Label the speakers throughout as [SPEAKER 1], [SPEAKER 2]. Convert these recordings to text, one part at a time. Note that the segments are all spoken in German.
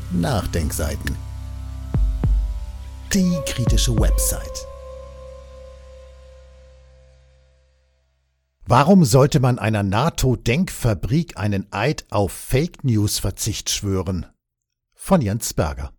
[SPEAKER 1] Nachdenkseiten. Die kritische Website. Warum sollte man einer NATO-Denkfabrik einen Eid auf Fake-News-Verzicht schwören? Von Jens Berger.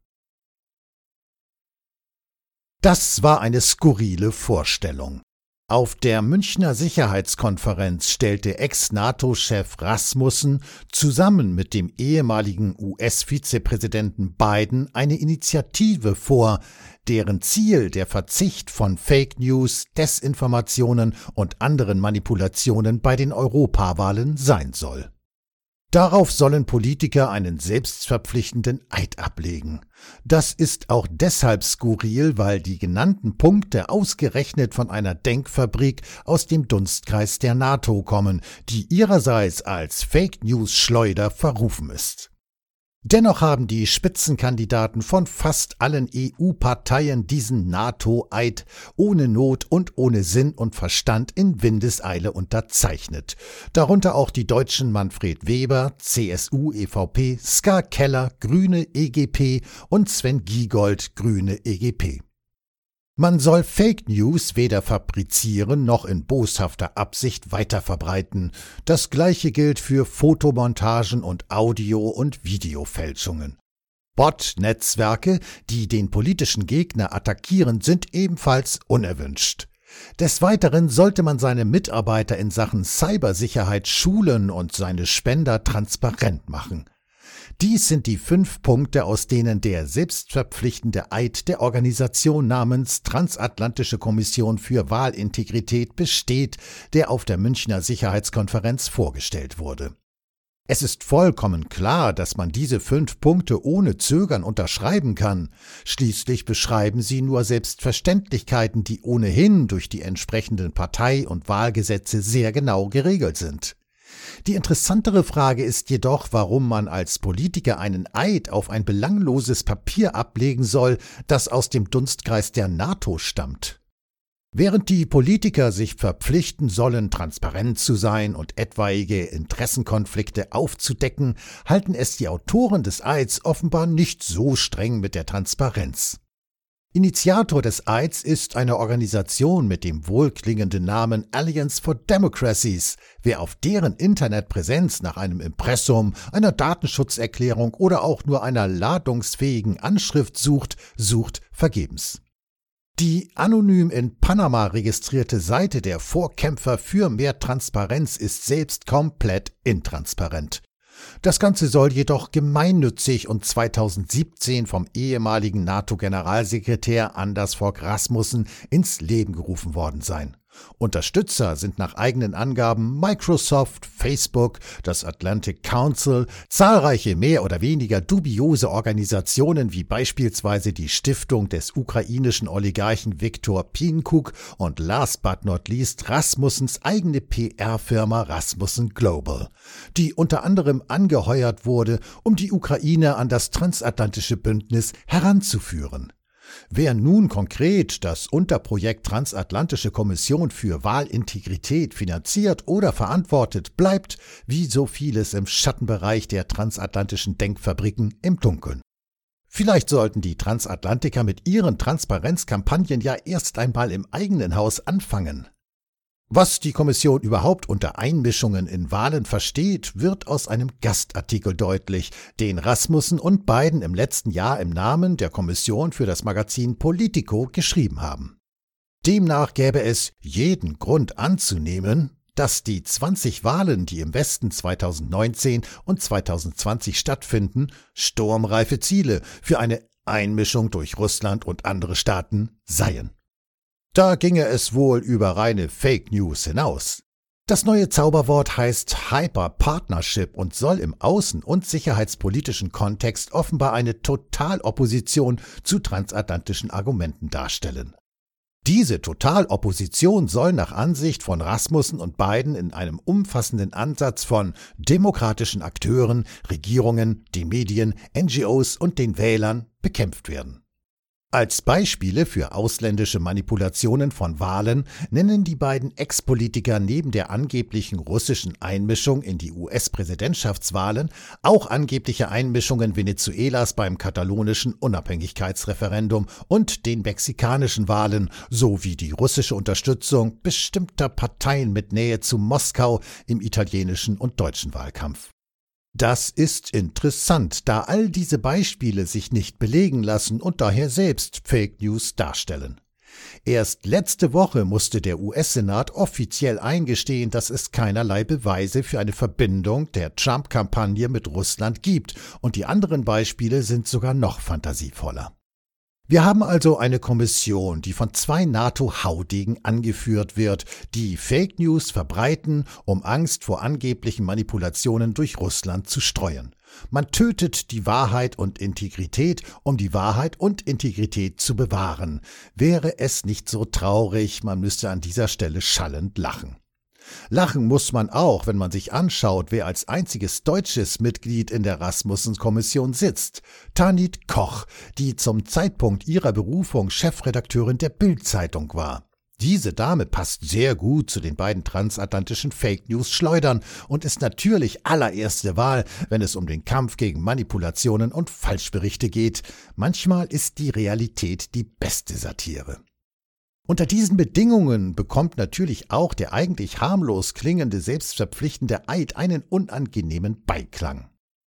[SPEAKER 1] Das war eine skurrile Vorstellung. Auf der Münchner Sicherheitskonferenz stellte Ex-NATO-Chef Rasmussen zusammen mit dem ehemaligen US-Vizepräsidenten Biden eine Initiative vor, deren Ziel der Verzicht von Fake News, Desinformationen und anderen Manipulationen bei den Europawahlen sein soll. Darauf sollen Politiker einen selbstverpflichtenden Eid ablegen. Das ist auch deshalb skurril, weil die genannten Punkte ausgerechnet von einer Denkfabrik aus dem Dunstkreis der NATO kommen, die ihrerseits als Fake-News-Schleuder verrufen ist. Dennoch haben die Spitzenkandidaten von fast allen EU-Parteien diesen NATO-Eid ohne Not und ohne Sinn und Verstand in Windeseile unterzeichnet. Darunter auch die Deutschen Manfred Weber, CSU, EVP, Ska Keller, Grüne, EGP und Sven Giegold, Grüne, EGP. Man soll Fake News weder fabrizieren noch in boshafter Absicht weiterverbreiten. Das Gleiche gilt für Fotomontagen und Audio- und Videofälschungen. Bot-Netzwerke, die den politischen Gegner attackieren, sind ebenfalls unerwünscht. Des Weiteren sollte man seine Mitarbeiter in Sachen Cybersicherheit schulen und seine Spender transparent machen. Dies sind die 5 Punkte, aus denen der selbstverpflichtende Eid der Organisation namens Transatlantische Kommission für Wahlintegrität besteht, der auf der Münchner Sicherheitskonferenz vorgestellt wurde. Es ist vollkommen klar, dass man diese 5 Punkte ohne Zögern unterschreiben kann. Schließlich beschreiben sie nur Selbstverständlichkeiten, die ohnehin durch die entsprechenden Partei- und Wahlgesetze sehr genau geregelt sind. Die interessantere Frage ist jedoch, warum man als Politiker einen Eid auf ein belangloses Papier ablegen soll, das aus dem Dunstkreis der NATO stammt. Während die Politiker sich verpflichten sollen, transparent zu sein und etwaige Interessenkonflikte aufzudecken, halten es die Autoren des Eids offenbar nicht so streng mit der Transparenz. Initiator des Eids ist eine Organisation mit dem wohlklingenden Namen Alliance for Democracies. Wer auf deren Internetpräsenz nach einem Impressum, einer Datenschutzerklärung oder auch nur einer ladungsfähigen Anschrift sucht, sucht vergebens. Die anonym in Panama registrierte Seite der Vorkämpfer für mehr Transparenz ist selbst komplett intransparent. Das Ganze soll jedoch gemeinnützig und 2017 vom ehemaligen NATO-Generalsekretär Anders Fogh Rasmussen ins Leben gerufen worden sein. Unterstützer sind nach eigenen Angaben Microsoft, Facebook, das Atlantic Council, zahlreiche mehr oder weniger dubiose Organisationen wie beispielsweise die Stiftung des ukrainischen Oligarchen Viktor Pinkuk und last but not least Rasmussens eigene PR-Firma Rasmussen Global, die unter anderem angeheuert wurde, um die Ukraine an das transatlantische Bündnis heranzuführen. Wer nun konkret das Unterprojekt Transatlantische Kommission für Wahlintegrität finanziert oder verantwortet, bleibt, wie so vieles im Schattenbereich der transatlantischen Denkfabriken, im Dunkeln. Vielleicht sollten die Transatlantiker mit ihren Transparenzkampagnen ja erst einmal im eigenen Haus anfangen. Was die Kommission überhaupt unter Einmischungen in Wahlen versteht, wird aus einem Gastartikel deutlich, den Rasmussen und Biden im letzten Jahr im Namen der Kommission für das Magazin Politico geschrieben haben. Demnach gäbe es jeden Grund anzunehmen, dass die 20 Wahlen, die im Westen 2019 und 2020 stattfinden, sturmreife Ziele für eine Einmischung durch Russland und andere Staaten seien. Da ginge es wohl über reine Fake News hinaus. Das neue Zauberwort heißt Hyper Partnership und soll im außen- und sicherheitspolitischen Kontext offenbar eine Totalopposition zu transatlantischen Argumenten darstellen. Diese Totalopposition soll nach Ansicht von Rasmussen und Biden in einem umfassenden Ansatz von demokratischen Akteuren, Regierungen, den Medien, NGOs und den Wählern bekämpft werden. Als Beispiele für ausländische Manipulationen von Wahlen nennen die beiden Ex-Politiker neben der angeblichen russischen Einmischung in die US-Präsidentschaftswahlen auch angebliche Einmischungen Venezuelas beim katalonischen Unabhängigkeitsreferendum und den mexikanischen Wahlen sowie die russische Unterstützung bestimmter Parteien mit Nähe zu Moskau im italienischen und deutschen Wahlkampf. Das ist interessant, da all diese Beispiele sich nicht belegen lassen und daher selbst Fake News darstellen. Erst letzte Woche musste der US-Senat offiziell eingestehen, dass es keinerlei Beweise für eine Verbindung der Trump-Kampagne mit Russland gibt, und die anderen Beispiele sind sogar noch fantasievoller. Wir haben also eine Kommission, die von 2 NATO-Haudegen angeführt wird, die Fake News verbreiten, um Angst vor angeblichen Manipulationen durch Russland zu streuen. Man tötet die Wahrheit und Integrität, um die Wahrheit und Integrität zu bewahren. Wäre es nicht so traurig, man müsste an dieser Stelle schallend lachen. Lachen muss man auch, wenn man sich anschaut, wer als einziges deutsches Mitglied in der Rasmussen-Kommission sitzt. Tanit Koch, die zum Zeitpunkt ihrer Berufung Chefredakteurin der Bild-Zeitung war. Diese Dame passt sehr gut zu den beiden transatlantischen Fake-News-Schleudern und ist natürlich allererste Wahl, wenn es um den Kampf gegen Manipulationen und Falschberichte geht. Manchmal ist die Realität die beste Satire. Unter diesen Bedingungen bekommt natürlich auch der eigentlich harmlos klingende selbstverpflichtende Eid einen unangenehmen Beiklang.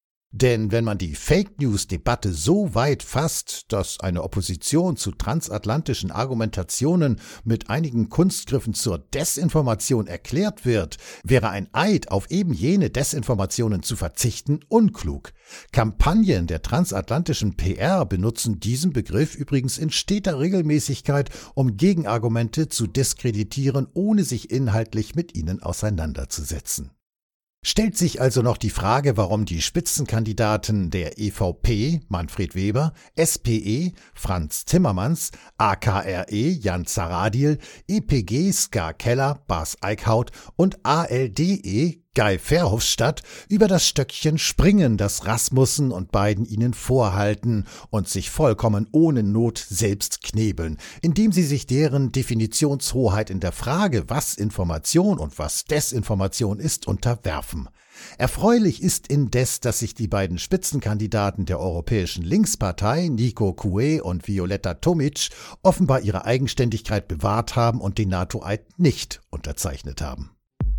[SPEAKER 1] Denn wenn man die Fake-News-Debatte so weit fasst, dass eine Opposition zu transatlantischen Argumentationen mit einigen Kunstgriffen zur Desinformation erklärt wird, wäre ein Eid auf eben jene Desinformationen zu verzichten unklug. Kampagnen der transatlantischen PR benutzen diesen Begriff übrigens in steter Regelmäßigkeit, um Gegenargumente zu diskreditieren, ohne sich inhaltlich mit ihnen auseinanderzusetzen. Stellt sich also noch die Frage, warum die Spitzenkandidaten der EVP, Manfred Weber, SPE, Franz Timmermans, AKRE, Jan Zahradil, EPG, Ska Keller, Bas Eickhout und ALDE, Guy Verhofstadt, über das Stöckchen springen, das Rasmussen und Biden ihnen vorhalten und sich vollkommen ohne Not selbst knebeln, indem sie sich deren Definitionshoheit in der Frage, was Information und was Desinformation ist, unterwerfen. Erfreulich ist indes, dass sich die beiden Spitzenkandidaten der Europäischen Linkspartei, Nico Coué und Violeta Tomic, offenbar ihre Eigenständigkeit bewahrt haben und den NATO-Eid nicht unterzeichnet haben.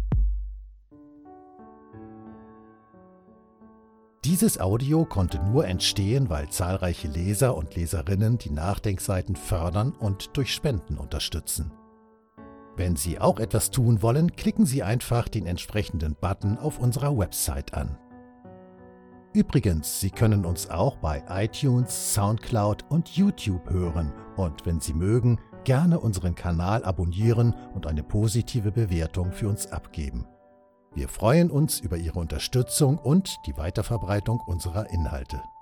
[SPEAKER 1] Dieses Audio konnte nur entstehen, weil zahlreiche Leser und Leserinnen die Nachdenkseiten fördern und durch Spenden unterstützen. Wenn Sie auch etwas tun wollen, klicken Sie einfach den entsprechenden Button auf unserer Website an. Übrigens, Sie können uns auch bei iTunes, Soundcloud und YouTube hören und wenn Sie mögen, gerne unseren Kanal abonnieren und eine positive Bewertung für uns abgeben. Wir freuen uns über Ihre Unterstützung und die Weiterverbreitung unserer Inhalte.